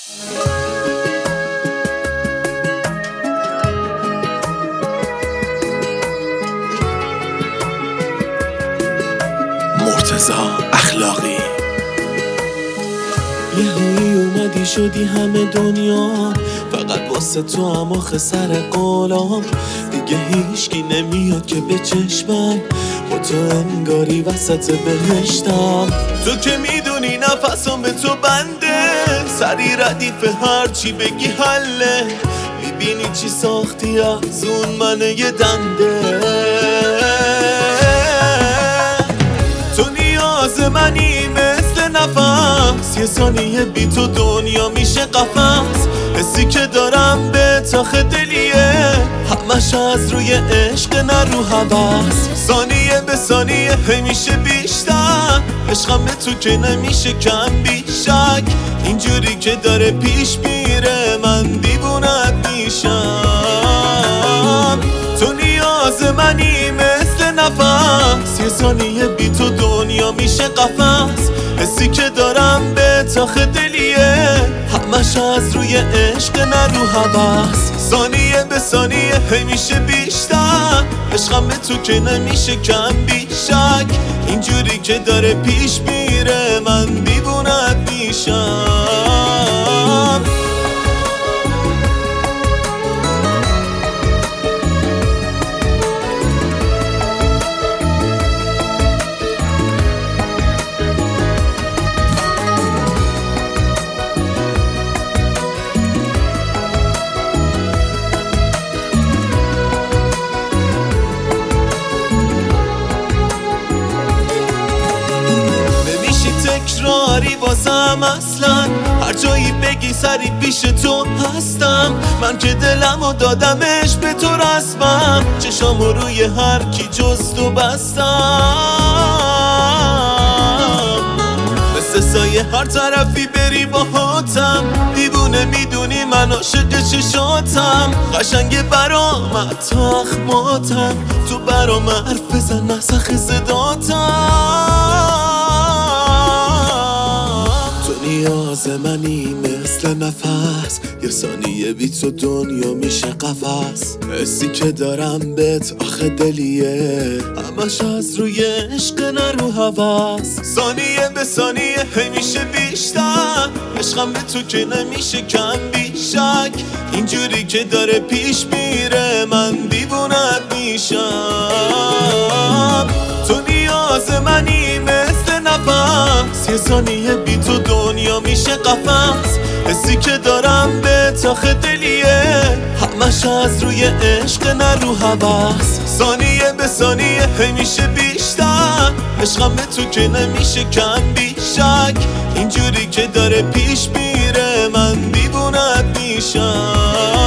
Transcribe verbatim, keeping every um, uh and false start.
مرتضی اخلاقی. یه هایی اومدی شدی همه دنیا، فقط واسه تو هم آخه سر قولام. دیگه هیچکی نمیاد که به چشمم، با تو انگاری وسط بهشتم. تو که میدونی نفسم به تو بنده، سری ردیف هرچی بگی حله. میبینی چی ساختی از اون من یه دنده. تو نیاز منی مثل نفس، یه ثانیه بی تو دنیا میشه قفس. حسی که دارم به تاخ دلیه، همش از روی عشق نه رو هوس. ثانیه به ثانیه هی میشه بیشتر، عشقم به تو که نمیشه کم بیشک. اینجوری که داره پیش میره من دیوونت میشم. تو نیاز منی مثل نفس، یه ثانیه بی تو دنیا میشه قفس. حسی که دارم به تاخ دلیه، همش از روی عشق نه رو هوس. ثانیه به ثانیه هی میشه بیشتر، عشقم به تو که نمیشه کم بیشک. اینجوری که داره پیش میره من دیوونت میشم. تکراری واسم اصلا، هر جایی بگی سری پیش تو هستم. من که دلمو دادمش به تو رسمم، چشامو روی هر کی جز تو بستم. مثل سایه هر طرفی بری باهاتم، دیوونه میدونی من عاشق چشاتم. قشنگ برامد تو اخماتم، تو برام حرف بزن نسخ زداتم. نیاز منی مثل نفس، یه ثانیه بی تو دنیا میشه قفس. حسی که دارم بهت آخه دلیه، همش از روی عشق نه رو هوس. ثانیه به ثانیه هی میشه بیشتر، عشقم به تو که نمیشه کم بیشک. اینجوری که داره پیش میره من دیوونت میشم. تو نیاز منی مثل نفس، یه ثانیه بی تو دنیا میشه قفس. حسی که دارم به تاخ دلیه، همش از روی عشق نه رو هوس. ثانیه به ثانیه هی میشه بیشتر، عشقم به تو که نمیشه کم بیشک. اینجوری که داره پیش میره من دیوونت میشم.